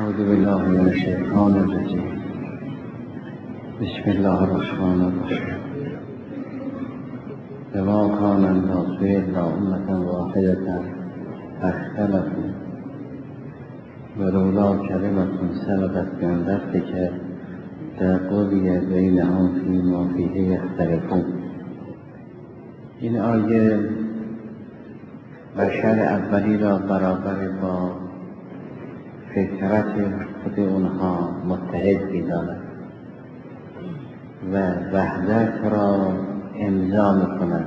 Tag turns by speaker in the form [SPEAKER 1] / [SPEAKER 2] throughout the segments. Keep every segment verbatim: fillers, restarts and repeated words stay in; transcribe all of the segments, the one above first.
[SPEAKER 1] أعوذ بالله من الشيطان الرجيم. بسم الله الرحمن الرحيم. وما كان الناس إلا أمة واحدة فاختلفوا ولولا كلمة سبقت من ربك لقضي بینهم فیما فیه یختلفون. این آیه بشر اولی را برابر با فطرت خود اونها متحد می‌داند و وحدت را امضا می‌کند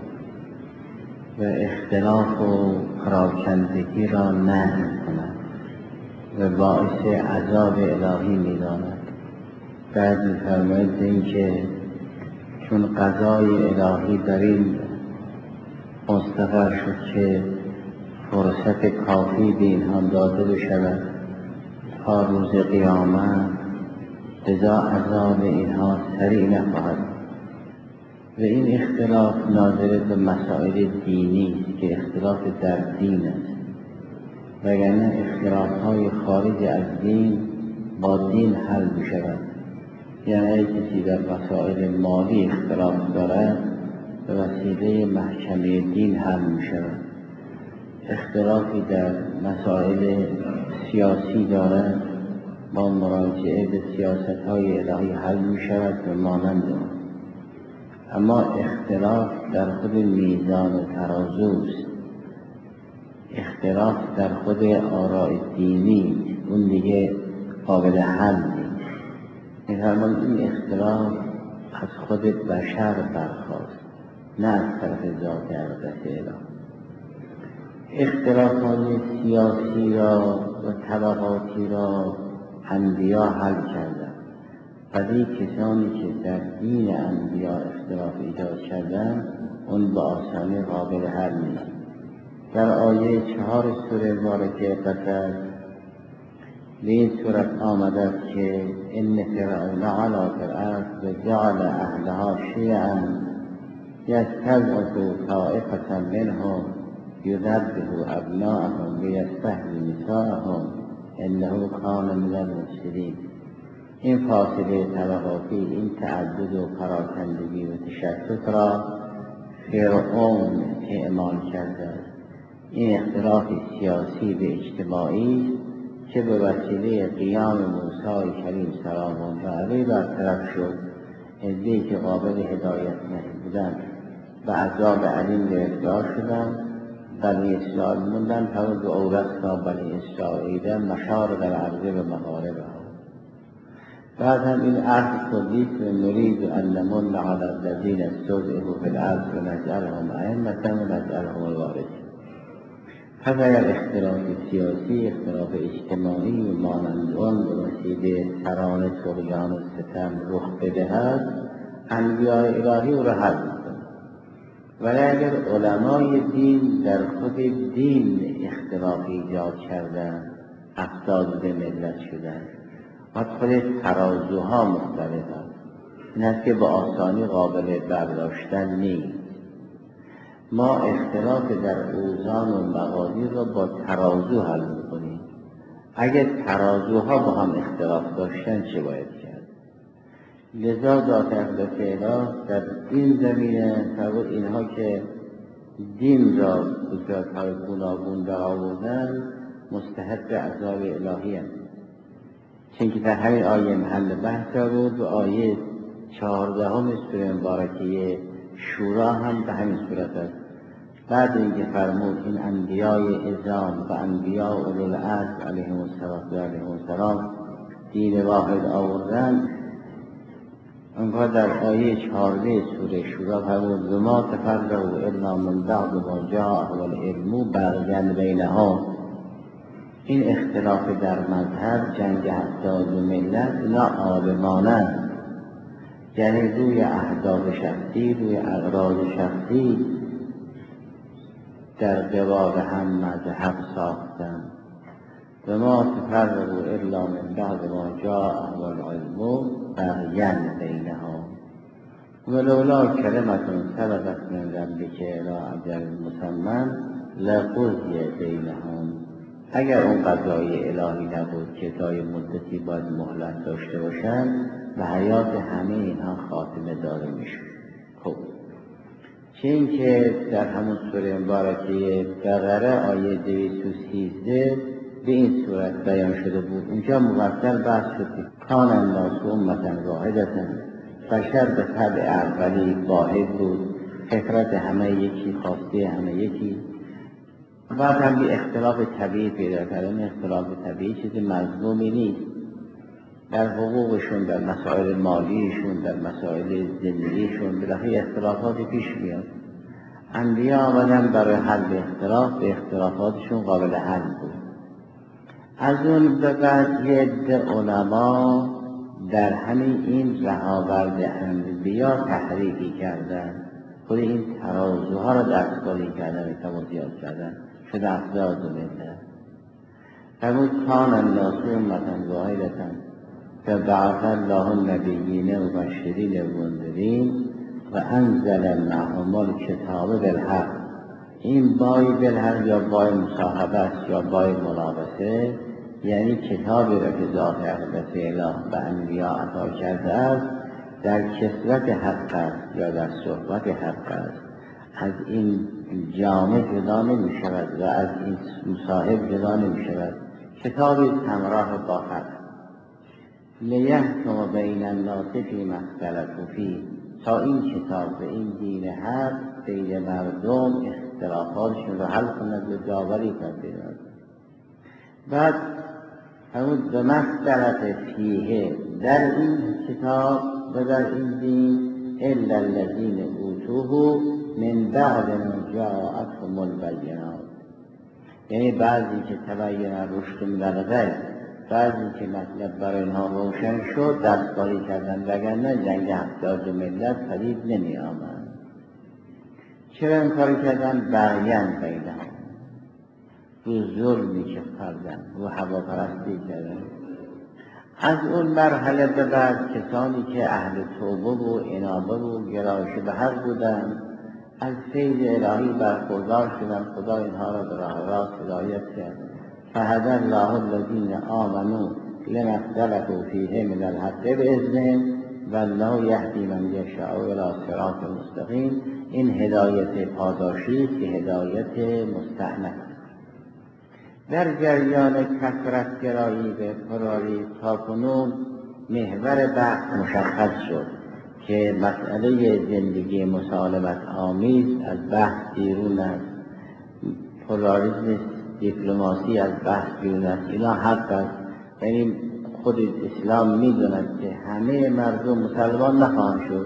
[SPEAKER 1] و اختلاف و پراکندگی را نهی می‌کند و باعث عذاب الهی می‌داند. بعد می‌فرماید اینکه چون قضای الهی در این مستقر شد که فرصت کافی به اینها داده بشود تا روز قیامت، لذا عذاب اینها سریع نخواهد و این اختلاف ناظر به مسائل دینی است که اختلاف در دین است، وگرنه اختلاف‌های خارج از دین با دین حل می‌شود. یعنی کسی در مسائل مالی اختلاف دارد به وسیله محکمه دین حل می‌شود. اختلافی در مسائل سیاسی دارد با مراجعه به سیاست‌های الهی حل می‌شود و مانند آن. اما اختلاف در خود میزان و ترازوست، اختلاف در خود آراء دینی اون دیگه قابل حل نیست. می‌فرماید این اختلاف از خود بشر برخاست، نه از طرف ذات اقدس الهی. اختلافات سیاسی را و طبقاتی را انبیا حل کردند، ولی کسانی که در دین انبیا اختلاف ایجاد کردند اون با آسانی قابل حل نیست. در آیه چهار سوره مبارکه قصص به این صورت آمده است که ان فرعون علا فی الارض و جعل اهلها شیعا یستضعف طائفة منهم یذبح ابناءهم ویستحیی نساءهم انه کان من المفسدین. این فاصله طبقاتی، این تعدد و پراکندگی و تشتت را فرعون اعمال کرده. این اختلاف سیاسی و اجتماعی که به وسیله قیام موسی کریم سلام الله علیه برطرف شد، عده‌ای که قابل هدایت نبودند و عذاب علیم گرفتار شدند. بنی اسرائیل موندن فرض و اورثنا بنی اسرائیل مشارق الارض و مغاربها. بعد هم این عهد کلی که نرید ان نمن علی الذین استضعفوا فی الارض و نجعلهم ائمة و نجعلهم الوارثین. پس اگر اختلاف سیاسی، اختلاف اجتماعی و مانند آن به وسیله ترانه، طغیان و ستم رخ بدهد، انبیاء الهی او را حل می‌کنند. ولی اگر علمای دین در خود دین اختلاف ایجاد کردند، افساد به ملت شدند و خود ترازوها مختلف است، این است که با آسانی قابل برداشتن نیست. ما اختلاف در اوزان و مقادیر را با ترازو حل می‌کنیم. اگر ترازوها با هم اختلاف داشتن چه باید کرد؟ لذا ذات اقدس الهی در این زمینه فرمود اینها که دین را به صورت‌های گوناگون درآوردند مستحق عذاب الهی اند. چون که در همین آیه محل بحث بود و آیه چهاردهم سوره مبارکه شورا هم به همین صورت است. بعد اینکه فرمود این انبیای اعظام و انبیاء اولوالعزم علیهم السلام دین واحد آوردند، آنگاه در آیه چهارده سوره شورا فرمود وما تفرقوا الا من بعد ما جاءهم العلم بغیا بینهم. این اختلاف در مذهب، جنگ هفتاد و ملت، اینا عالمانند، یعنی روی اهداف شخصی، روی اغراض شخصی در قبال هم مذهب ساختند. و ما تفرقوا الا من بعد ما جاءهم العلم بغیا بینهم ولولا کلمة سبقت من ربک الی اجل مسمى لقضی بینهم اگر اون قضای الهی نبود که تا یه مدتی باید مهلت داشته باشن و حیات همه اینها خاتمه داده میشه. خب چه این که در همون سوره مبارکه بقره آیه دویست و سیزده به این صورت بیان شده بود. اونجا مفصل بحث شد که کان الناس امة واحدة، بشر به طبع اولی واحد بود، فطرت همه یکی، خواسته همه یکی. بعد هم به اختلاف طبیعی پیدا کردن. اختلاف طبیعی چیز مظلومی نیست، در حقوقشون، در مسائل مالیشون، در مسائل زندگیشون بالاخره اختلافاتی پیش میاد. انبیا آمدن برای حل اختلاف، به اختلافاتشون قابل حل بود. از اون به بعد یه عده علما در همین این رهاورد انبیا تحریکی کردن، خود این ترازوها را دستکاری کردن، کم زیاد کردن، شده افزاد و ملت. فرمود کان الناس امة واحدة فبعث الله النبیین مبشرین و منذرین و انزل معهم الکتاب بالحق. این بای بالحق یا بای مصاحبه است یا بای ملابسه، یعنی کتابی را که ذات اقدس اله به انبیا عطا کرده است در کثرت حق است یا در صحبت حق است. از این جامع جدا نمی شود و از این مصاحب جدا نمی شود. کتابی همراه با حق لیحکم بین الناس فیما اختلفوا فیه، تا این کتاب و این دین حق بین مردم اختلافاتشون رو حل کند و داوری کند. بعد همون به مختلف فیه، در این کتاب و در این دین الا الذین اوتوه من بعد ما جاءتهم البینات، یعنی بعضی که تبین رشد من الغی، بعضی که مطلب برای اینها روشن شد دستکاری کردن، وگرنه جنگ هفتاد و ملت پدید نمی آمد. چرا این کاری کردن؟ بغیان بینهم، رو ظلمی که کردن، رو هواپرستی کردن. از اون مرحله به بعد کسانی که اهل توبه و انابه و گرایش به حق بودند از فیض الهی برخوردار شدند. خدا اینها را به راه راست هدایت کرد. فهدی الله الذین آمنوا لما اختلفوا فیه من الحق باذنه والله یهدی من یشاء الی صراط مستقیم. این هدایت پاداشی است که هدایت مستأنف. در جریان کثرت گرایی به پراریز تا کنون محور بحث مشخص شد که مسئله زندگی مسالمت آمیز از بحث بیرون است، پلاریسم دیپلماسی از بحث بیرون است. اینا حق است، یعنی خود اسلام میدوند که همه مردم مسلمان نخواهند شد.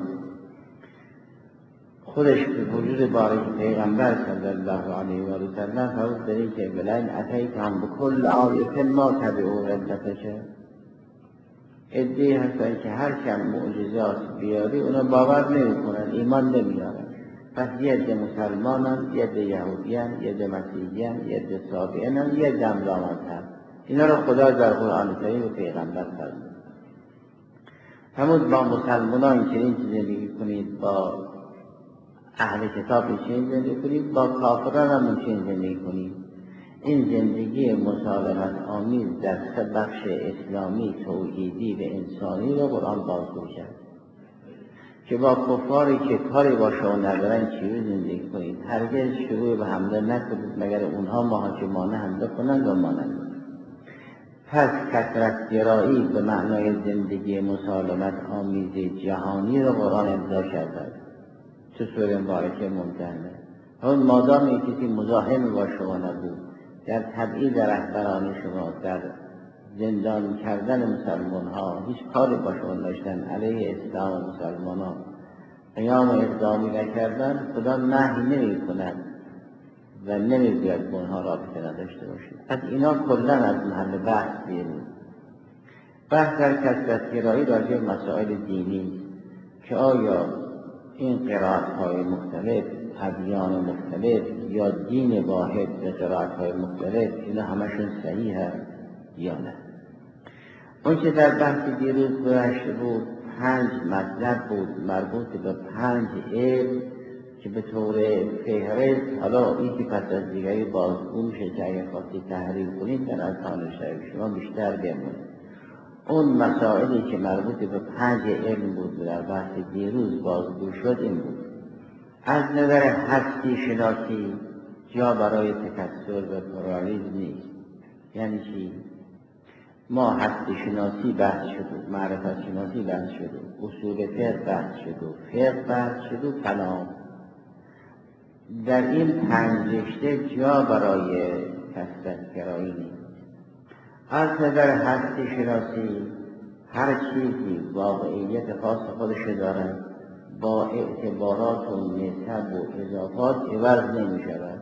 [SPEAKER 1] خودش به وجود باری پیغمبر صلی الله علیه و سلم فرمود در این که ولئن اتیتهم بکل آیة ما تبعوا قبلتک. عده‌ای هستن که هر چند معجزات بیاری اونا باور نمی‌کنن، ایمان نمیارن. پس یه عده مسلمانن، یه عده یهودیان، یه عده مسیحیان، یه عده صابئینن، یه عده امرامندن. اینا رو خدا در قرآن کریم و پیغمبر فرمود. فرمود با مسلمانان چنین زندگی کنید، با اهل کتاب چنین زندگی کنید، با کافران هم چنین زندگی کنید. این زندگی مسالمت آمیز در سه بخش اسلامی، توحیدی و انسانی رو قرآن بازگو کرد که با کفاری که کاری با شما ندارن چجوری زندگی کنید. هرگز شروع به حمله نکنید مگر اونها مهاجمانه حمله کنند و مانند. پس کثرت گرایی به معنای زندگی مسالمت آمیز جهانی رو قرآن امضا کرده تو سوره مبارکه ممتحنه. اون مادام این کسی مزاحم با شما نبود، در تبعید رهبران شما، در زندان کردن مسلمان ها هیچ کاری با شما داشتن، علیه اسلام و مسلمان ها قیام و اقدامی نکردن، خدا نهی نمی کند و نمی گوید که اونها رابطه نداشته باشید. از اینا کلن از محل بحث بیرون. بحث در کثرت گرایی راجع مسائل دینی که آیا این قرائت های مختلف، ادیان مختلف یا دین واحد به قرائت های مختلف، اینا همشون صحیح هست یا نه. اون که در بحث دیروز گذشته بود پنج مطلب بود مربوط به پنج علم که به طور فهرست حالا این که پس از دیگری بازگو میشه که اگر خواستی تحریر کنید در اذهان شما بیشتر بمونه. اون مسائلی که مربوط به پنج علم بود در بحث دیروز بازگو شد این بود: از نظر هستی شناسی جا برای تکثر و پرالیز نیست. یعنی چی؟ ما هستی شناسی بحث شد و معرفت شناسی بحث شد و اصول فقه بحث شد و فقه بحث شد و کلام. در این پنج رشته جا برای کثرت گرایی نیست. از نظر هستی شناسی هر چیزی واقعیت خاص خودش دارد، با اعتبارات و نسب و اضافات عوض نمی شود.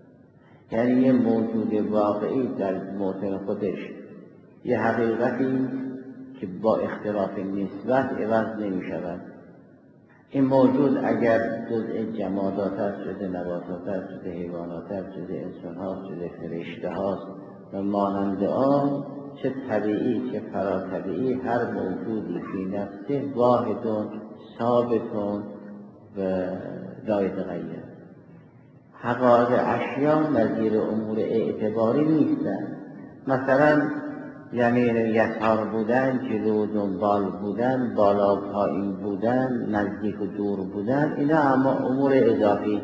[SPEAKER 1] یعنی یه موجود واقعی در موطن خودش یه حقیقتی که با اختلاف نسبت عوض نمی شود. این موجود اگر جزء جمادات است، جزء نباتات است، جزء حیوانات است، جزء انسان هاست، جزء فرشته هاست و مانند آن، چه طبیعی چه فراتبیعی، هر موجودی فی نفسه واحدون ثابتون و لا یتغیر. حقایق اشیا نظیر امور اعتباری نیستند. مثلا یمین یسار بودن، جلو و دنبال بودن، بالا و پایین بودن، نزدیک و دور بودن، اینا اما امور اضافی.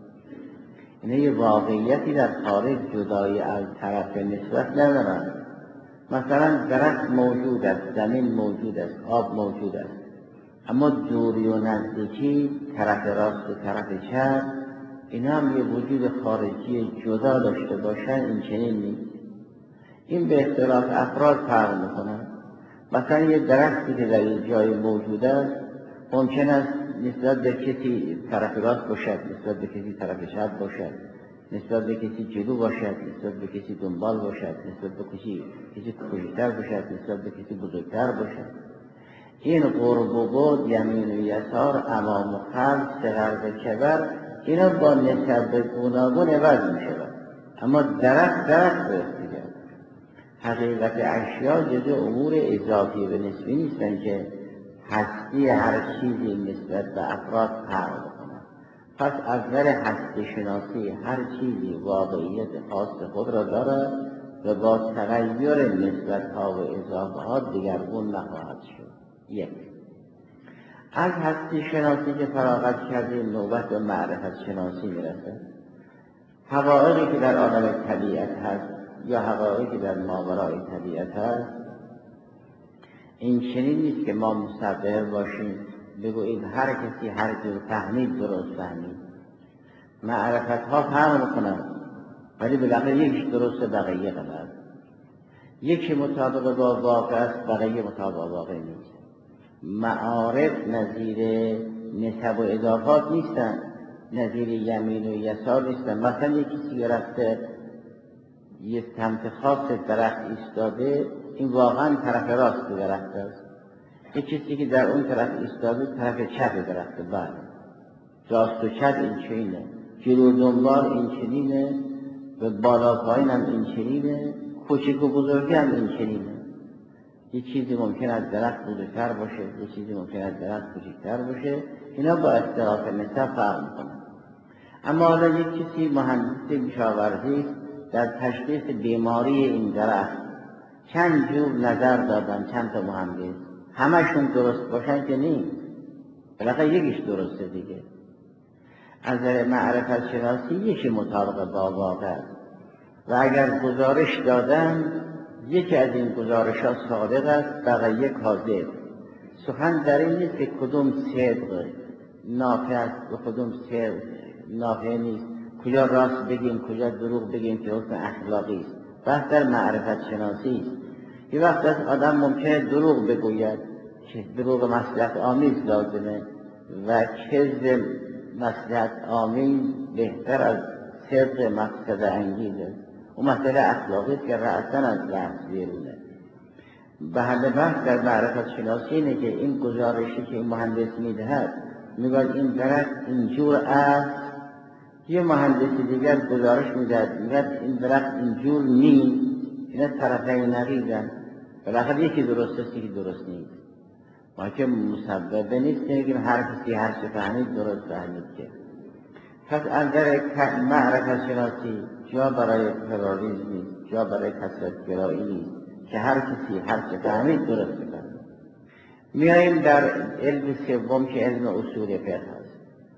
[SPEAKER 1] اینا یه واقعیتی در خارج جدایی از طرف نسبت ندارن. مثلا درخت موجود است، زمین موجود است، آب موجود است، اما دوری و نزدیکی، طرف راست و طرف چپ، اینا هم یه وجود خارجی جدا داشته باشن، این چنین نیست. این به اختلاف افراد فرق میکنن. مثلا یه درختی که در یک جای موجود است ممکن است نسبت به کسی طرف راست باشد، نسبت به کسی طرف چپ باشد، نسبت به کسی جلو باشد، نسبت به کسی دنبال باشد، نسبت به کسی کسی کوچکتر باشد، نسبت به کسی بزرگتر باشد. این قرب و بعد، یمین و یسار، امام و خلف، صغر و کبر، اینا با نسبت گوناگون عوض میشود. اما درخت درخت است دیگر. حقیقت اشیا جزء امور اضافی و نسبی نیستن که هستی هر چیزی نسبت به افراد فرق کنند. پس از نظر هستی شناسی هر چیزی واقعیت خاص خود را دارد و با تغییر نسبت ها و اضافه ها دیگرگون نخواهد شد. یک. از هستی شناسی که فراغت کردیم نوبت به معرفت شناسی میرسد. حقایقی که در عالم طبیعت هست یا حقایقی که در ماورای طبیعت هست، این چنین نیست که ما مصور باشیم بگوییم هر کسی هر جور فهمید درست فهمید. معرفت ها فرق میکنند، ولی بالاخره یکیش درسته بقیه غلط. یکی مطابق با واقع است، بقیه مطابق با واقع نیست. معارف نظیر نسب و اضافات نیستن، نظیر یمین و یسار نیستن. مثلا یکی کسی رفته یه سمت خاص درخت ایستاده، این واقعا طرف راست درخت است. یه کسی که در اون طرف ایستاده طرف چپ درخت. بعد راست و چپ این چنینه، جلو دنبال این چنینه و بالا پایین هم این چنینه، کوچک و بزرگی هم این چنینه. یه چیزی ممکن است درخت بزرگتر باشه، یه چیزی ممکن است درخت کوچکتر باشه. اینا با اختلاف نسب فرق میکنن. اما حالا یک کسی مهندسی کشاورزی در تشخیص بیماری این درخت چند جور نظر دادن، چند تا مهندس، همشون درست باشن که نیست، بالاخره یکیش درسته دیگه. از نظر معرفت شناسی یکی مطابق با واقع است و اگر گزارش دادن یکی از این گزارش ها صادق است، بقیه کاذب. سخن در این نیست که کدوم صدق نافع است و کدوم صدق نافع نیست، کجا راست بگیم کجا دروغ بگیم که حکم اخلاقی است. بحث در معرفت شناسی است. یه وقت از آدم ممکنه دروغ بگوید که دروغ مصلحت آمیز لازمه و کذب مصلحت آمیز بهتر از صدق مقصد انگیز است. اون مسئله اخلاقی است که رأساً از بحث بیرونه. به حل بحث در معرفت شناسی اینه که این گزارشی که این مهندس میدهد میگوید این درخت اینجور است، یه مهندسی دیگر گزارش میدهد میگوید این درخت اینجور نیست. اینا طرفین نقیضن، بالاخره یکی درست است یکی درست نیست. ما که مسببه نیست که هر کسی هر چه فهمید درست فهمید که پس اندر معرفت شناسی جا برای پراریز نیست، جا برای کثرت گرایی نیست که هر کسی هر چه فهمید درست بفهمید. میاییم در علم سوم که علم اصول فقه است.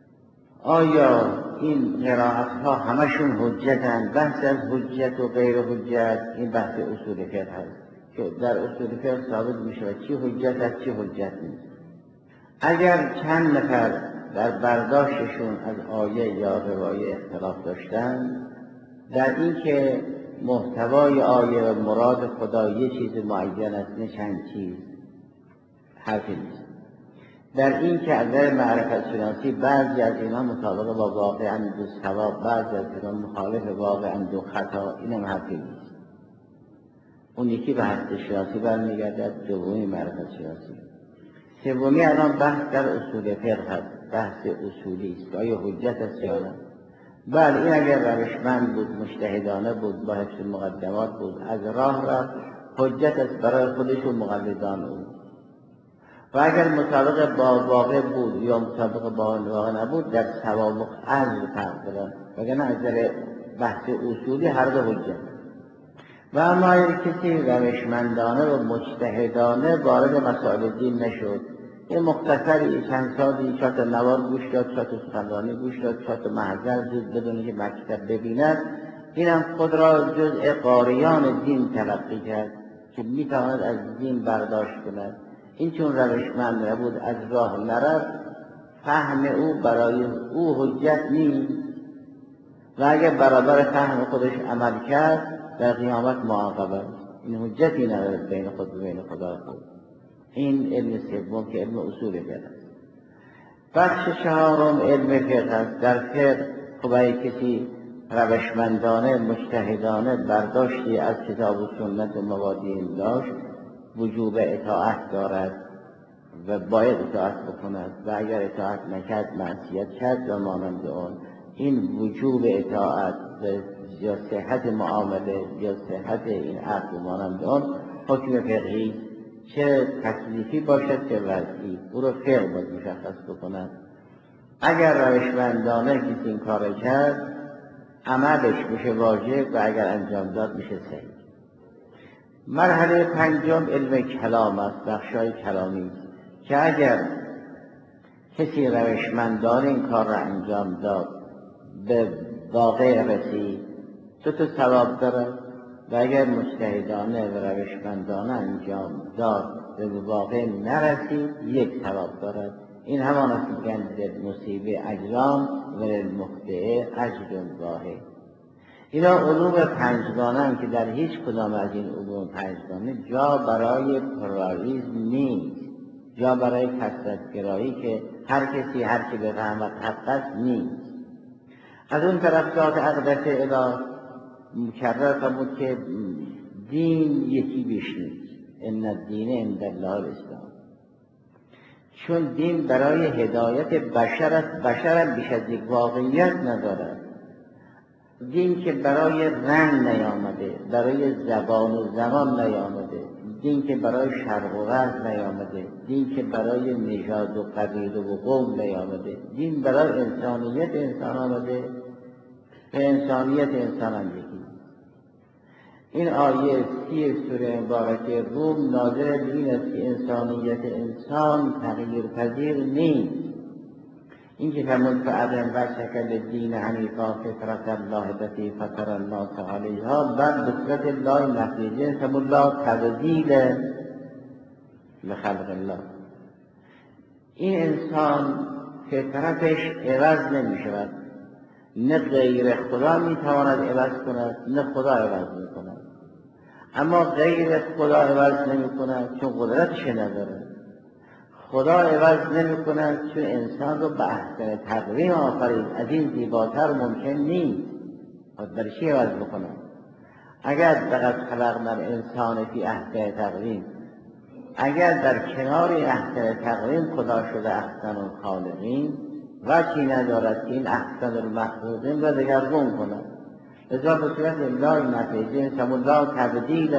[SPEAKER 1] آیا این قرائت ها همشون حجتند؟ بحث از حجت و غیر حجت این بحث اصول فقه است که در اصول فقه ثابت میشه چی حجت است چی حجت نیست. اگر چند نفر در برداشتشون از آیه یا روایه اختلاف داشتن در این که محتوای آیه و مراد خدا یه چیز معین است نه چند چیز، حرفی نیست. در این که از نظر معرفت شناسی بعضی از اینا مطابق با واقع اندو ثواب، بعضی از اینا مخالف واقع اندو خطا، اینم حرفی نیست. اون یکی به حد شناسی برمیگردد، دومی معرفت شناسی. سومی الان بحث در اصول فقه هست، بحث اصولی است. آیا حجت است یا نه؟ بله، این اگر روشمند بود، مجتهدانه بود، با حفظ مقدمات بود، از راه رفت، حجت است برای خودش و مقلدان او. و اگر مطابق با واقع بود یا مطابق با واقع نبود در ثواب و اجر فرق دارد، وگرنه از نظر بحث اصولی هر دو حجت. و اما اگر کسی روشمندانه و مجتهدانه وارد مسائل دین نشد، یه مختصری چند سالی چهار تا نوار گوش داد، چهار تا سخنرانی گوش داد، چهار تا محضر دید بدون که مکتب ببیند، اینم خود را جزء قاریان دین تلقی کرد که میتواند از دین برداشت کند. این چون روشمند نبود، از راه نرفت، فهم او برای او حجت نیست و اگر برابر فهم خودش عمل کرد در قیامت معاقب است. این حجتی ندارد بین خود و بین خدا خود. این علم سوم که علم اصول فقه است. بخش چهارم علم فقه است. در فقه خب اگه کسی روشمندانه مجتهدانه برداشتی از کتاب و سنت و مبادی داشت، وجوب اطاعت دارد و باید اطاعت بکند و اگر اطاعت نکرد معصیت کرد و مانند آن. این وجوب اطاعت یا صحت معامله یا صحت این عقد و مانند آن حکم فقهی، چه تکلیفی باشد چه وضعی، او را فقه باید مشخص بکند. اگر روشمندانه کسی این کار کرد عملش میشه واجب و اگر انجام داد میشه صحیح. مرحله پنجم علم کلام است، بخشای کلامی است که اگر کسی روشمندانه این کار را انجام داد به واقع رسید دو تا ثواب دارد و اگر مجتهدانه و روشمندانه انجام داد به واقع نرسید یک ثواب دارد. این همان است که میگن مصیبه اجرام و للمخطئ اجر واحد. اینا علوم پنجگانه هم که در هیچ کدام از این علوم پنجگانه جا برای پراریزم نیست، جا برای کثرت‌گرایی که هر کسی هر کی بفهمد حق است نیست. از اون طرف ذات اقدس اله مکرر فرمود که دین یکی بیش نیست، ان الدین عند الله الاسلام. چون دین برای هدایت بشر است، بشر هم بیش از یک واقعیت ندارد. دین که برای رنگ نیامده، برای زبان و زمان نیامده، دین که برای شرق و غرب نیامده، دین که برای نژاد و قبیله و قوم نیامده، دین برای انسانیت انسان آمده و انسانیت انسان هم یکی. این آیه سی سوره مبارکه روم ناظر به این است که انسانیت انسان تغییر پذیر نیست. این که فرمود فاقم وجهک للدین حنیفا فطرة الله التي فطر الناس علیها، بعد بصورت الله نفیه فرمود لا تبدیل لخلق الله. این انسان فطرتش عوض نمی شود، نه غیر خدا می تواند عوض کند نه خدا عوض می کند. اما غیر خدا عوض نمی کند چون قدرتش نداره. خدا عوض نمی کند چون انسان رو به احسن تقویم آفرید، از این زیباتر ممکن نیست. خود برای چی عوض بکنه؟ اگر فقط خلقنا الانسان فی احسن تقویم، اگر در کنار احسن تقویم خدا شده احسن الخالقین، وجهی ندارد که این احسن المخلوقین را دگرگون کند. لذا به صورت الله نفیزین سمون لا تبدیل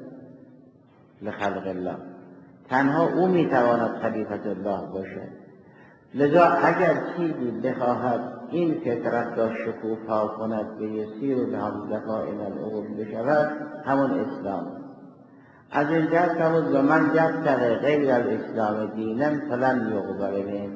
[SPEAKER 1] لخلق الله، تنها او میتواند خلیفت الله باشد. لذا اگر چیزی بخواهد این فطرت را شکوفا کند به یسیر و به همزفا این العقول بشود همون اسلام. از این جهت فرمود و من یبتغی غیر الاسلام دینا فلن یقبل منه.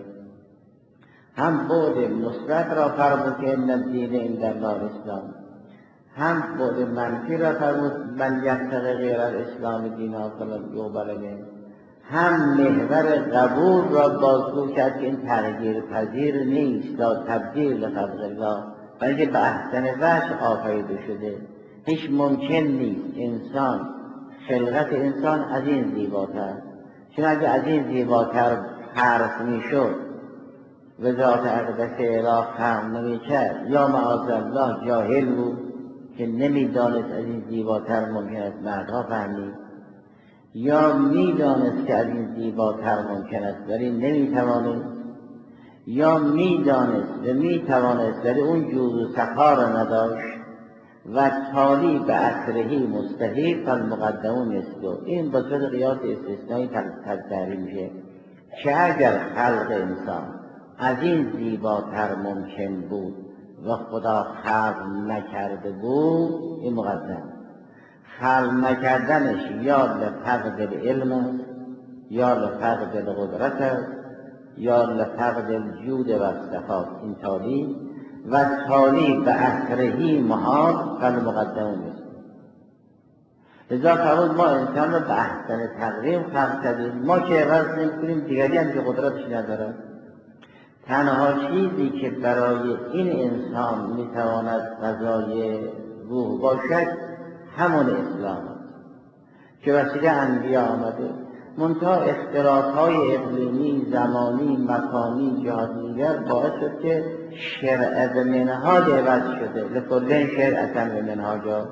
[SPEAKER 1] هم بعد مثبت را فرمود که ان الدین عند الله الاسلام، هم بعد منفی را فرمود من یبتغی غیر الاسلام دینا فلن یقبل منه. هم محور قبول را بازگو کرد که این تغییر پذیر نیست، لا تبدیل لخلق الله، بلکه به احسن وجه آفریده شده. هیچ ممکن نیست انسان، خلقت انسان از این زیباتر، چون اگه از این زیباتر حرف میشد و ذات اقدس اله فهم نمیکرد، یا معاذ الله جاهل بود که نمیدانست از این زیباتر ممکن است مردها فهمید، یا میدانست که از این زیباتر ممکن است ولی نمیتوانست، یا میدانست و میتوانست ولی اون جور و سخا را نداشت و تالی به اثرهی مستحیل فالمقدمون مثلو. این با صورت قیاس استثنایی تحریم میشه که اگر خلق انسان از این زیباتر ممکن بود و خدا خلق نکرده بود، این مقدم. خلق نکردنش یا لفقد العلم است، یا لفقد القدرت است، یا لفقد الجود و الصفات، این تالی و تالی به اثرهی محال فالمقدم است. لذا فرمود ما انسان را به احسن تقویم خلق کردیم، ما که عوض نمی‌کنیم دیگری هم که قدرتش نداره. تنها چیزی که برای این انسان میتواند غذای روح باشد همون اسلام است که وسیله انبیا آمده. منتها اختلاف‌های اقلیمی، زمانی، مکانی، جهات دیگر باعث شد که شرع به منهاج عوض شده. لکل شرعة و منهاجا.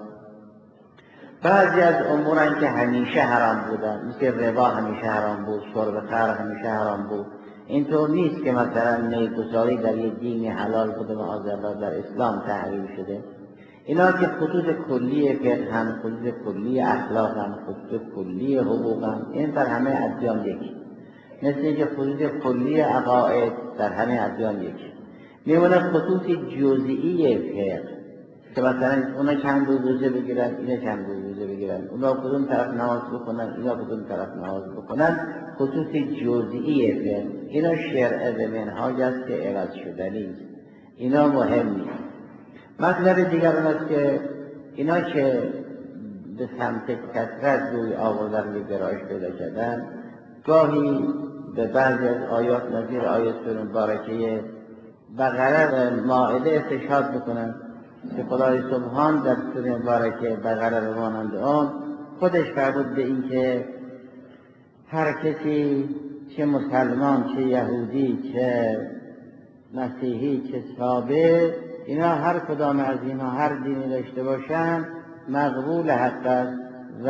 [SPEAKER 1] بعضی از امورن که همیشه حرام بودن، مثل ربا همیشه حرام بود، شرب خمر همیشه حرام بود. اینطور نیست که مثلا میگساری در یک دین حلال بوده معاذ الله در اسلام تحریم شده. اینا که خطوط کلی فقه هم، خطوط کلی اخلاق هم، خطوط کلی حقوق هم، این در همه ادیان یکی. مثل اینکه خطوط کلی عقاید در همه ادیان یکی. میمونه خطوط جزئی فقه که مثلا اونا چند روز روزه بگیرن، اینا چند روز روزه بگیرن، اونا کدوم طرف نماز بکنن، اینا کدوم طرف نماز بکنن. خطوط جزئی فقه اینا شرع به منهاج است که عوض شدنی است. اینا مهم نیست. مطلب دیگر اون است که اینا که به سمت کثرت روی آوردن به گرایش پیدا کردن، گاهی به بعضی از آیات نظیر آیات سوره مبارکه بقره و مائده استشهاد میکنن که خدای سبحان در سوره مبارکه بقره و مانند آن خودش فرمود به این که هر کسی، چه مسلمان، چه یهودی، چه مسیحی، چه سابه، اینا هر کدام از اینا هر دینی داشته باشن مقبول حق است و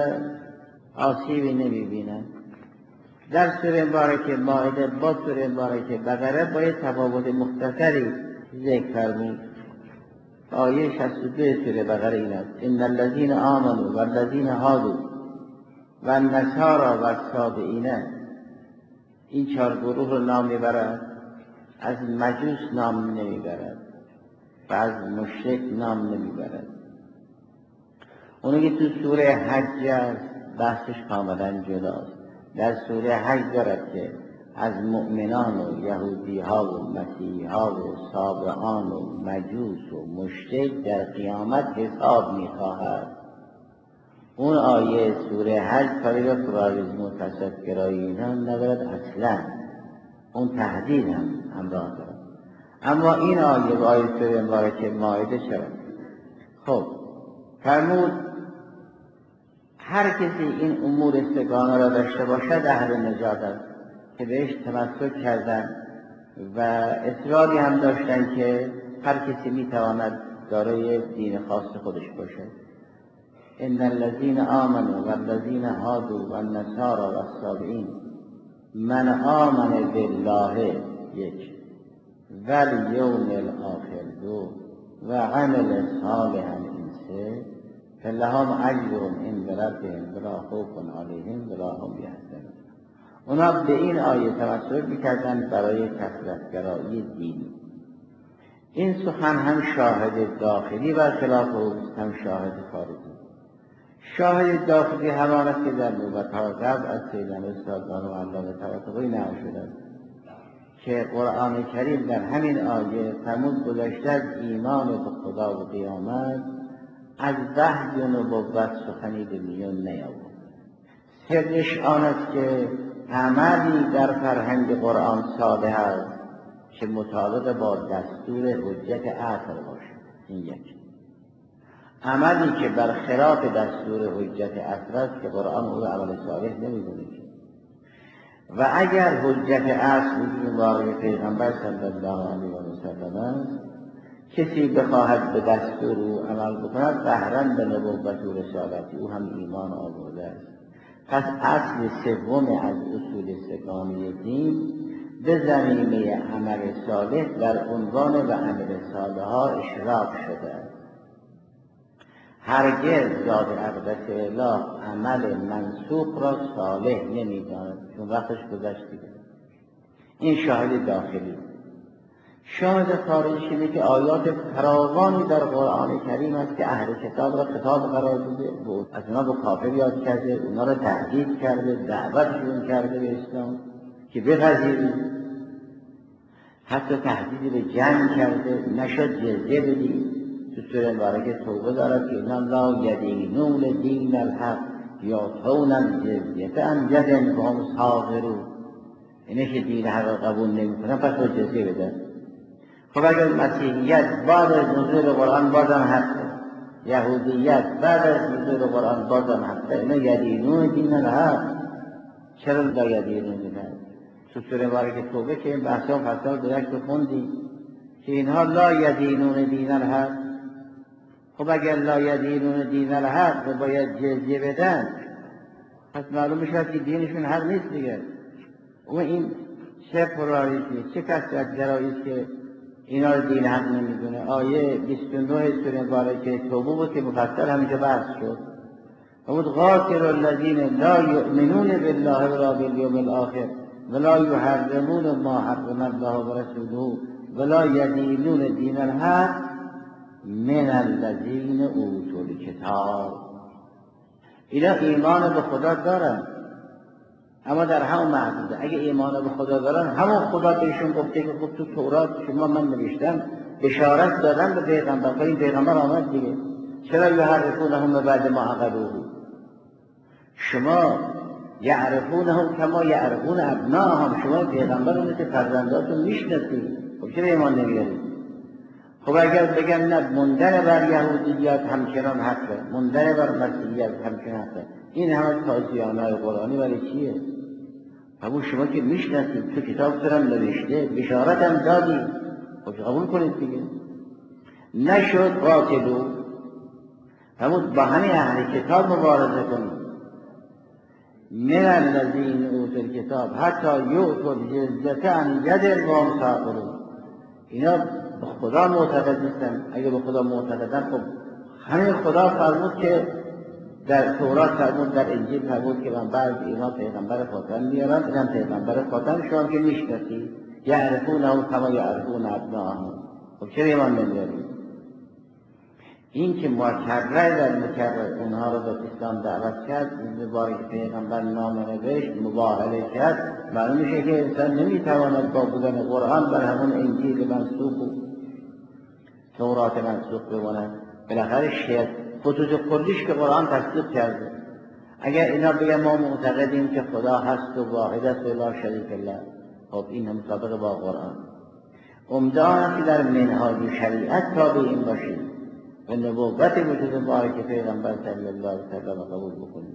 [SPEAKER 1] آسیبی نمیبینن. در سوره مبارکه مائده با سوره مبارکه بقره باید تفاوت مختصری ذکر فرمود. آیه شصت و دو سوره بقره این است: ان الذین آمنوا والذین هادوا والنصارى والصابئین. این چهار گروه رو نام میبرد، از مجوس نام نمیبرد و از مشرک نام نمیبرد. اونو که تو سوره حج است بحثش کاملا جداست. در سوره حج دارد که از مؤمنان و یهودی ها و مسیحی ها و صابئان و مجوس و مشرک در قیامت حساب میخواهد. اون آیه سوره حج کاری را پراریزم و تصدگرایی اینا ندارد اصلا، اون تهدید هم همراه دارد. اما این آیه و آیه سوره مبارکه مائده شود. خب فرمود هر کسی این امور سگانه را داشته باشد اهل نجات است، که بهش تمسک کردن و اصراری هم داشتن که هر کسی میتواند دارای دین خاص خودش باشد. ان الذین آمنوا والذین هادوا والنصارى والصابئین من آمن بالله یک والیوم الاخر دو و عمل صالحا این سه فلهم اجر عند ربهم ولا خوف علیهم ولا هم یحزنون. اونا به این آیه تمسک میکردن برای کثرت‌گرایی دین. این سخن هم شاهد داخلی برخلاف اوست، هم شاهد خارجی. شاهد داخلی همان است که در نوبت‌ها قبل از سیدنا استادان و علامه طباطبایی نقل شده است که قرآن کریم در همین آیه فرمود گذشته از ایمان به خدا و قیامت از وحی و نبوت سخنی به میان نیاورد. سرش آن است که عملی در فرهنگ قرآن صالح است که مطابق با دستور حجت عصر باشد. این یک عملی که برخلاف دستور حجت عصر است که قرآن او عمل صالح نمی‌دونه. و اگر حجت عصر وجود مبارک پیغمبر صلی الله علیه و سلم است، کسی بخواهد به دستور او عمل بکند قهرن به نبوت و رسالت او هم ایمان آورده است. پس اصل سوم از اصول سگانه دین به زمینه عمل صالح در عنوان و عمل صالح‌ها اشراق شده است. هرگز ذات اقدس اله عمل منسوخ را صالح نمی‌داند چون وقتش گذشت دیگه. این شاهد داخلی. شاهد خارجی اینه که آیات فراوانی در قرآن کریم است که اهل کتاب را خطاب قرار داده، از اونا به کافر یاد کرده، اونا را تهدید کرده، دعوتشون کرده به اسلام که بپذیرید، حتی تهدید به جنگ کرده، نشد جزیه بدید. تو سوره مبارکه توبه دارد که اینا لا یدینون دین الحق یعطون الجزیة عن ید وهم صاغرون، اینه که دین حق قبول نمی‌کنن پس با جزیه بدن. خب اگر مسیحیت بعد از نزول قرآن بازم حقه، یهودیت بعد از نزول قرآن بازم حقه، اینا یدینون دین الحق، چرا لا یدینون دین الحق؟ تو سوره مبارکه توبه که این بحثا فصل گذشت رو خوندی که اینها لا یدینون دین الحق. خب اگر لا یدینون دین الحق و باید جزیه بدن، پس معلوم میشه که دینشون حق نیست دیگه. و این چه پراریزی، چه کثرت گرایی است که اینا رو دین حق نمیدونه. آیه بیست و نه سوره مبارکه توبه بود که مفصل همینجا بحث شد. فرمود قاتل الذین لا یؤمنون بالله ولا بالیوم الاخر ولا یحرمون ما حرم الله ورسوله ولا یدینون دین الحق من الذین اوتوا الکتاب. اینا ایمان به خدا دارن اما در همون محدوده. اگه ایمان به خدا دارن همون خدا بهشون گفته که خب تو تورات شما من نوشتم بشارت دادن به پیغمبر، این پیغمبر آمد دیگه، چرا یحرفونهم بعد ما عقلوه؟ شما یعرفونهم کما یعرفون ابناهم، شما پیغمبر رو مثل فرزنداتون میشناسید، خب چرا ایمان نمیارید؟ خب اگر بگن نه موندن بر یهودیت همچنان حقه، موندن بر مسیحیت همچنان حقه، این همه تازیانهای قرآنی برای چیه؟ همون شما که میشناسید، تو کتاب سرم نوشته، بشارت هم دادی، خب قبول کنید دیگه. نشد قاتلو، همون با همین اهل کتاب مبارزه کنید. من الذین اوتوا الکتاب حتی یؤتوا الجزیة عن ید وهم صاغرون. اینا به خدا معتقد نیستن. اگه به خدا معتقدن خب همین خدا فرمود که در تورات فرمود، در انجیل فرمود که من بعد اینا پیغمبر خاتم میارن، اینم پیغمبر خاتم شما که میشناسید، یعرفونهم کما یعرفون ابناءهم. خب چرا ایمان نمیارید؟ این که مکرر در مکرر اونها رو به اسلام دعوت کرد، این باری که پیغمبر نامه نوشت، مباهله کرد، معلوم میشه که انسان نمیتواند با بودن قرآن بر همون انجیل منسوخ و تورات منسوخ بماند. بالاخره شیعه خطوط کلیش که قرآن تصدیق کرده. اگر اینا بگن ما معتقدیم که خدا هست و واحد است و لا شریک له، خب این هم مطابق با قرآن. عمده آن که در منهاج شریعت تابع این باشید و نبوت وجود مبارک پیغمبر صلی الله علیه و سلم قبول بکنید.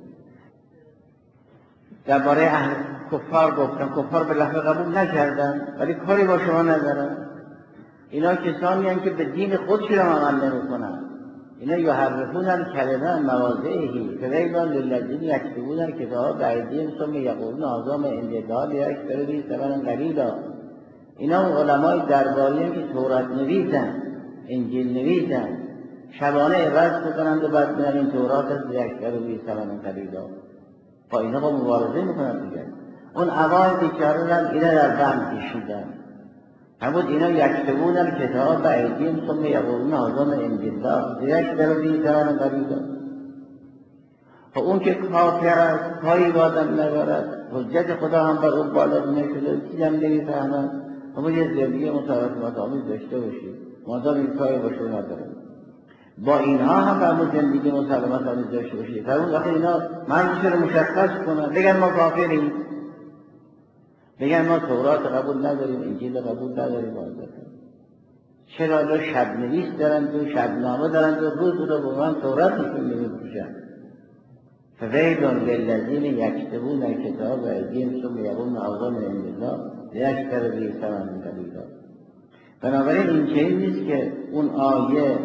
[SPEAKER 1] درباره اهل کفار گفتم، کفار به لحظه قبول نکردن ولی کاری با شما ندارن. اینا کسانی هستند که به دین خودشون عمل نمی‌کنن. اینا یحرفون الکلمه عن مواضعه فویل للذین یکتبون الکتاب بایدیهم ثم یقولون هذا من عند الله لیشتروا به ثمنا قلیلا. اینا علمای درباری که تورات نویسن، انجیل نویسن، شبانه عوض میکنند و بعد میان این تورات از لیشتروا به ثمنا قلیلا. با اینا با مبارزه میکنند دیگه. اون اوایل بیچاره هم اینا در بند کشیدن. همون اینا یکتبون الکتاب و ایدیم ثم یقولون هذا من عند الله لیشتروا به ثمنا قلیلا. خب اون که کافر است، کاری با آدم ندارد، حجت خدا هم بر اون بالا نشده، چیزی هم نمیفهمد، اما یه زندگی متعارف آمیز داشته باشید مادام این کاری باشه نداره. با اینها هم فرمود زندگی مسلمت آمیز داشته باشید. فرمود وقتی اینا مرزش رو مشخص کنن، بگن ما کافریم، بگن ما تورات قبول نداریم، انجیل قبول نداریم، چرا الان شب نویس دارند و شبنامه دارند و روز رو به من تورات نشون نمی‌پوشن. فویل للذین یکتبون الکتاب و ایدیهم ثم یقولون هذا من عند الله لیشتروا به ثمنا قلیلا. بنابراین این چنین نیست که اون آیه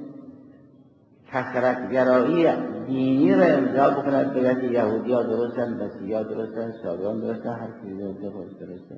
[SPEAKER 1] کثرت‌گرایی دینی را امضا بکند بگه یهودی‌ها درستن، مسیحی‌ها درستن، سابیان درستن، هر چیزی درسته.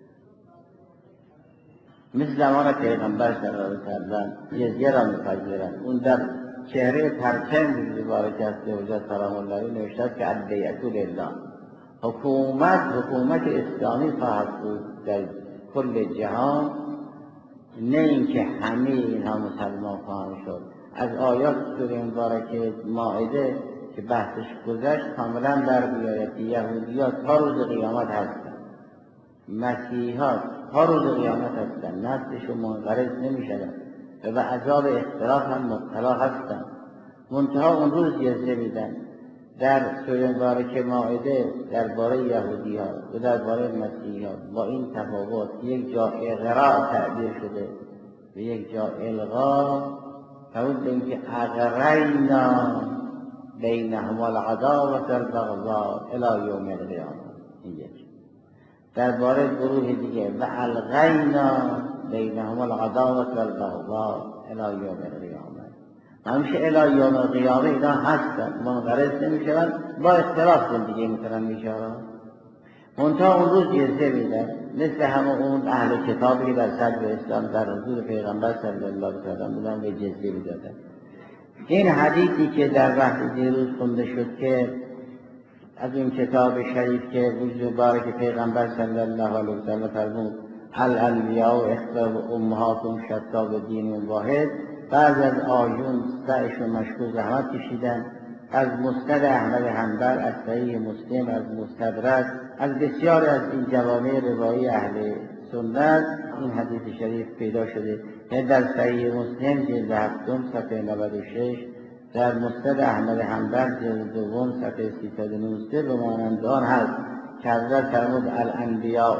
[SPEAKER 1] مثل زمان پیغمبر صلی الله علیه و سلم جزیه را می‌پذیرند. اون در چهره پرچم مبارک است که حضرت سلام الله علیه نوشته است که البیعة لله، حکومت حکومت اسلامی خواهد بود در کل جهان، نه اینکه همه اینها مسلمان خواهند شد. از آیات سوره مبارکه مائده که بحثش گذشت کاملا در بیاید که یهودی‌ها تا روز قیامت هستند، مسیحی‌ها تا روز قیامت هستند، نسلشون منقرض نمی‌شود و به عذاب اختلاف هم مبتلا هستند. منتها اون روز جزیه میدن. در سوره مبارکه مائده درباره یهودی‌ها و درباره مسیحی‌ها با این تفاوت، یک جا اغراء تعبیر شده و یک جا الغا، فرمود به اینکه اغرینا بینهم العداوة والبغضاء الی یوم القیامة. این یک. درباره گروه دیگه و الغینا بینهم العداوة والبغضاء الی یوم القیامة. همیشه الی یوم القیامه اینا هستن، منقرض نمیشن، با اختلاف کن دیگه میتونن میشارن. منتها اون روز جزیه میدن، مثل همه اون اهل کتابی که در صدر اسلام در حضور پیغمبر صلی الله علیه و سلم بودن به جزیه میدادن. این حدیثی که در وقت دیروز خونده شد که از این کتاب شریف که وجود مبارک پیغمبر صلی الله علیه و سلم فرمود الانبیاء اخوة امهاتهم شتی بدین واحد، بعض از آیون سعیشون مشکوک زحمت کشیدن، از مسند احمد حنبل، از صحیح مسلم، از مستدرک، از بسیار از این جوامع روایی اهل سنت این حدیث شریف پیدا شده. یعنی در صحیح مسلم جلد هفتم صفحه نود و شش، در مسند احمد حنبل جلد دوم صفحه سیصد و نوزده به مانند آن هست که حضرت فرمود الانبیاء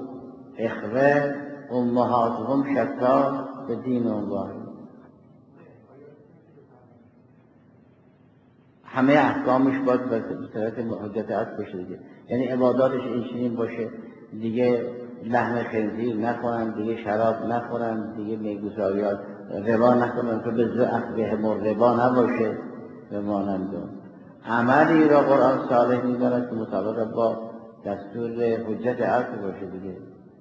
[SPEAKER 1] اخوه امهاتهم شتی بدین واحد. همه احکامش باید به صورت حجت عصر باشه دیگه، یعنی عباداتش این چنین باشه دیگه، لحم خنزیر نخورن، دیگه شراب نخورن، دیگه میگوزاریات ربا نخورن که به اخبه ربا نباشه به مانند اون. عملی را قرآن صالح می‌داند که مطابق با دستور حجت عصر باشه دیگه.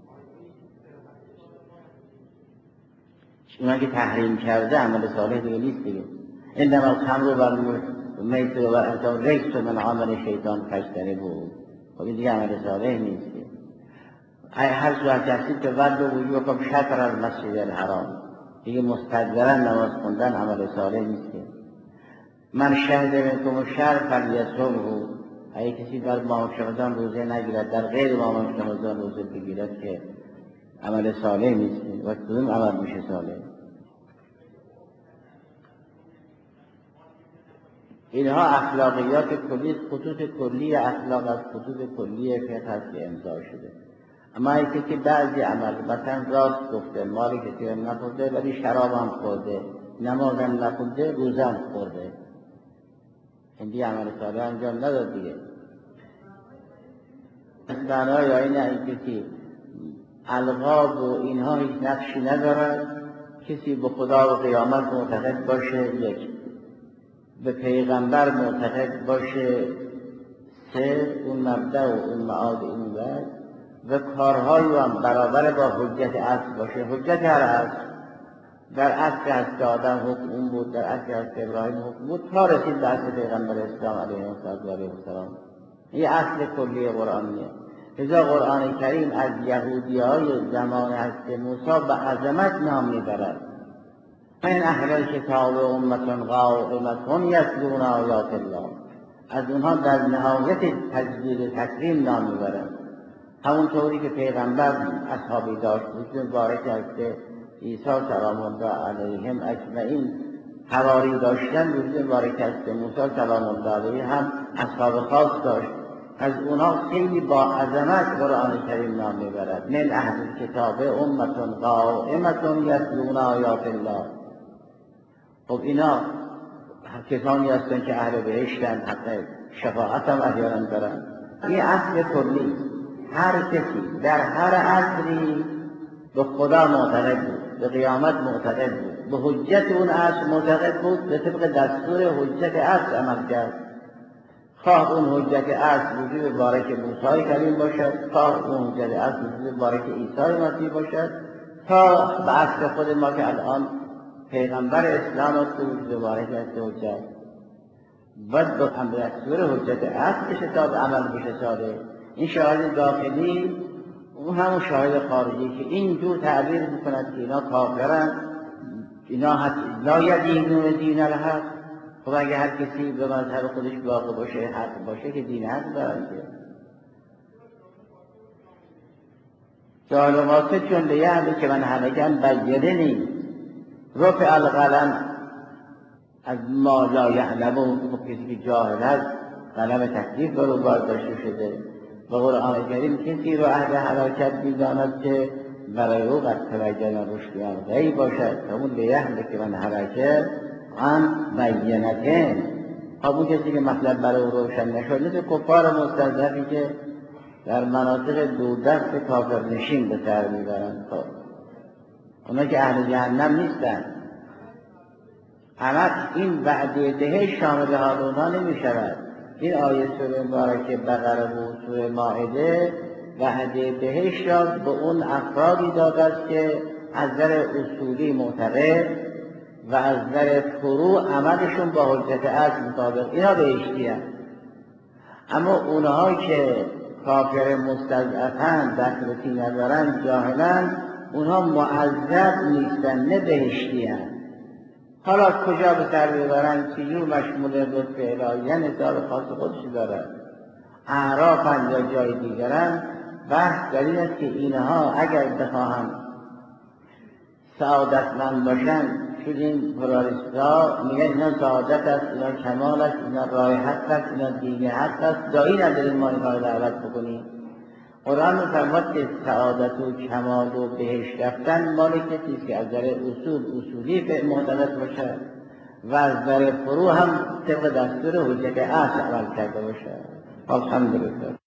[SPEAKER 1] اونا که تحریم کرده عمل صالح دیگه نیست دیگه. انما الخمر والمیسر والانصاب ریس من عمل شیطان فاجتنبوه. خب این دیگه عمل صالح نیست. هر صورت هستید که ورد و وجوهکم شطر المسجد الحرام، دیگه مستدبرا نماز خوندن عمل صالح نیست. من شهد منکم الشهر فلیصمه، اگه کسی بر ماه رمضان روزه نگیرد، در غیر ماه رمضان روزه بگیرد که عمل صالح نیست. و کدوم عمل میشه صالح؟ اینها اخلاقیات کلی، خطوط کلی اخلاق از خطوط کلی فقه هست که امضا شده. اما اینکه که بعضی عمل مثلا راست گفته، مال کسی هم نخورده ولی شراب هم خورده، نماز هم نخونده، روزه هم خورده، این دیگه عمل صالح انجام نداد دیگه. معنای اینه این کسی القاب و اینها هیچ نقشی ندارد. کسی به خدا و قیامت معتقد باشه، یک، به پیغمبر معتقد باشه، سه، اون مبدأ و اون معاد این بعد و کارهایی هم برابر با حجت اصل باشه. حجت هر اصل در اصل هست آدم حکم اون بود، در اصل هست ابراهیم حکم بود، تا رسید به اصل پیغمبر اسلام علیه السلام. یه اصل کلی قرآنیه. لذا قرآن کریم از یهودی های زمان حضرت موسی به عظمت نام میبرد. من اهل الکتاب امة قائمة یتلون آیات الله، از اونها در نهایت تجدید و تکریم نام میبرد. همونطوری که پیغمبر اصحابی داشت، روز مبارک حضرت عیسی سلام الله علیهم اجمعین حواری داشتن، روز مبارک حضرت موسی سلام الله علیه هم اصحاب خاص داشت. از اونها خیلی با عظمت قرآن کریم نام میبرد. من اهل الکتاب امة قائمة یتلون آیات الله. خب اینا کسانی هستند که اهل بهشتن، حتی شفاعت هم احیانا دارن. این اصل کلی، هر کسی در هر عصری به خدا معتقد بود، به قیامت معتقد بود، به حجت اون عصر معتقد بود، به طبق دستور حجت عصر عمل کرد. خواه اون حجت عصر وجود مبارک موسی کریم باشد، خواه اون حجت عصر وجود مبارک عیسی مسیح باشد، تا به عصر خود ما که الان پیغمبر اسلام است که وجود مبارک است حجت، باید به دستور حجت عصر بشه تا به عمل بشه ساده. این شاهد داخلی، اون همون شاهد خارجی که اینجور تعبیر میکند که اینا کافرن، اینا لا یدینون دین الحق. خب اگه هر کسی به مذهب خودش واقع باشه، حق باشه، که دین حق دارن که جاهل و قاصد چون لیهده که من حلقم بیده نیست. رفع القلم از ما لا یعلمون. خب کسی که جاهل هست قلم تکلیف برو برداشته شده. و قرآن کریم کسی رو اهل حلاکت می‌داند که برای او قد تبین رشد غیب باشد. همون لیهده که من حلقه عن بینتین. خب اون کسی که مطلب برای او روشن نشد، مثل کفار مستضعفی که در مناطق دوردست کافر نشین به سر میبرند. خب اونا که اهل جهنم نیستن. اما این وعده بهشت شامل حال اونا نمی شود. این آیه سوره مبارکه بقره و سوره مائده وعده بهشت را به اون افرادی داده است که از نظر اصولی معتقد و از نظر فروع عملشون با حجت عصر مطابق، اینا بهشتی هست. اما اونهایی که کافر مستضعفن، دخلتی ندارن، جاهلن، اونها معذب نیستن، نه بهشتی هست. حالا کجا به سر ببرن، چجور مشمول لطف الهی، نظام خاص خودشی دارن، اعرافن یا جای دیگرن. بحث در این است که اینها اگر بخواهند سعادتمند باشن، چون این پلاریستا میگن اینا سعادت است، اینا کمال است، اینا راه حق است، اینا دین حق است، دایی نداریم ما اینها رو دعوت بکنیم. قرآن می‌فرماید که سعادت و کمال و بهشت رفتن مال کسی است که از نظر اصول اصولی معتقد باشد و از نظر فروع هم طبق دستور حجت عصر عمل کرده باشد. الحمدلله.